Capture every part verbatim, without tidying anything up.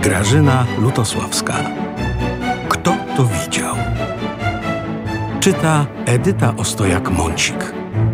Grażyna Lutosławska. Kto to widział? Czyta Edyta Ostojak-Mącik.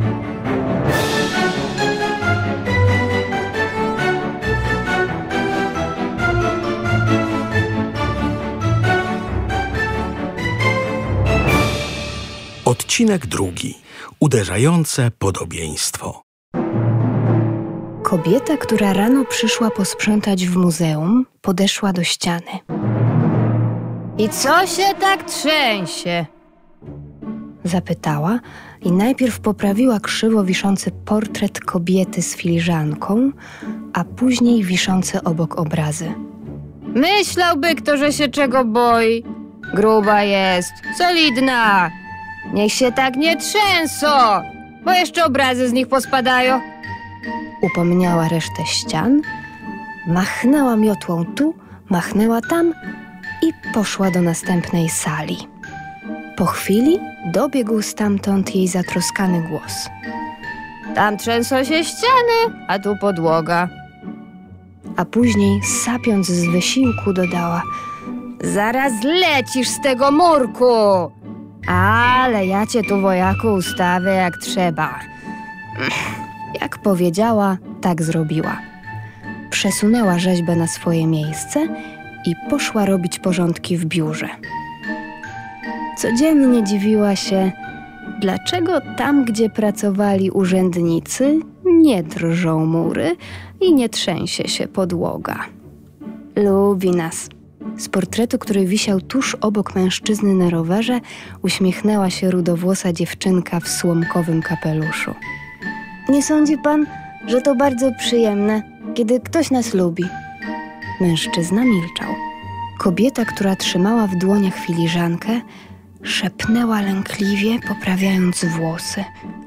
Odcinek drugi. Uderzające podobieństwo. Kobieta, która rano przyszła posprzątać w muzeum, podeszła do ściany. I co się tak trzęsie? Zapytała i najpierw poprawiła krzywo wiszący portret kobiety z filiżanką, a później wiszące obok obrazy. Myślałby kto, że się czego boi. Gruba jest, solidna. Niech się tak nie trzęsą, bo jeszcze obrazy z nich pospadają. Upomniała resztę ścian, machnęła miotłą tu, machnęła tam i poszła do następnej sali. Po chwili dobiegł stamtąd jej zatroskany głos. Tam trzęsą się ściany, a tu podłoga. A później, sapiąc z wysiłku, dodała: Zaraz lecisz z tego murku! Ale ja cię tu, wojaku, ustawię jak trzeba. Jak powiedziała, tak zrobiła. Przesunęła rzeźbę na swoje miejsce i poszła robić porządki w biurze. Codziennie dziwiła się, dlaczego tam, gdzie pracowali urzędnicy, nie drżą mury i nie trzęsie się podłoga. Lubi nas. Z portretu, który wisiał tuż obok mężczyzny na rowerze, uśmiechnęła się rudowłosa dziewczynka w słomkowym kapeluszu. Nie sądzi pan, że to bardzo przyjemne, kiedy ktoś nas lubi? Mężczyzna milczał. Kobieta, która trzymała w dłoniach filiżankę, szepnęła lękliwie, poprawiając włosy.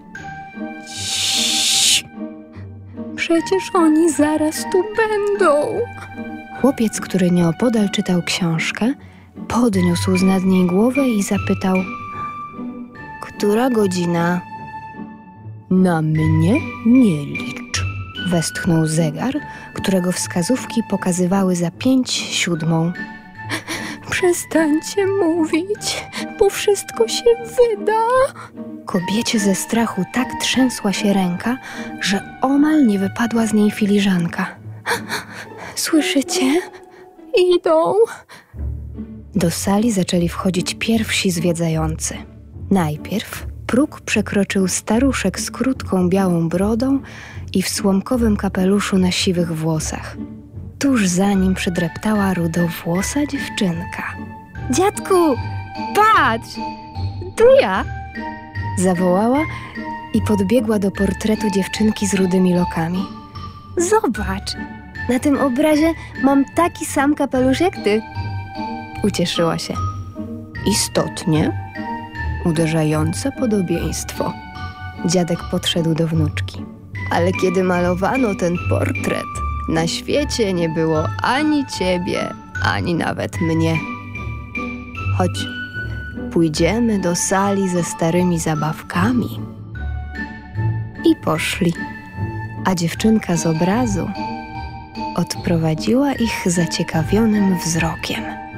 Ciii. Przecież oni zaraz tu będą. Chłopiec, który nieopodal czytał książkę, podniósł z nad niej głowę i zapytał: Która godzina? Na mnie nie licz, westchnął zegar, którego wskazówki pokazywały za pięć siódmą. Przestańcie mówić, bo wszystko się wyda. Kobiecie ze strachu tak trzęsła się ręka, że omal nie wypadła z niej filiżanka. Słyszycie? Idą. Do sali zaczęli wchodzić pierwsi zwiedzający. Najpierw próg przekroczył staruszek z krótką białą brodą i w słomkowym kapeluszu na siwych włosach. Tuż za nim przydreptała rudowłosa dziewczynka. Dziadku, patrz! Tu ja! Zawołała i podbiegła do portretu dziewczynki z rudymi lokami. Zobacz! Na tym obrazie mam taki sam kapelusz jak ty. Ucieszyła się. Istotnie uderzające podobieństwo. Dziadek podszedł do wnuczki. Ale kiedy malowano ten portret, na świecie nie było ani ciebie, ani nawet mnie. Chodź, pójdziemy do sali ze starymi zabawkami. I poszli. A dziewczynka z obrazu odprowadziła ich zaciekawionym wzrokiem.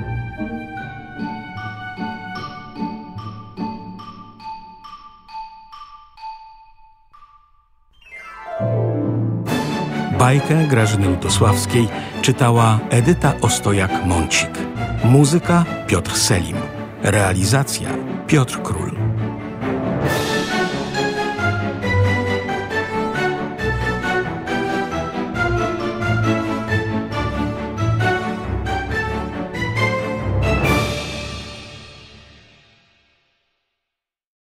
Bajkę Grażyny Lutosławskiej czytała Edyta Ostojak-Mącik. Muzyka Piotr Selim. Realizacja Piotr Król.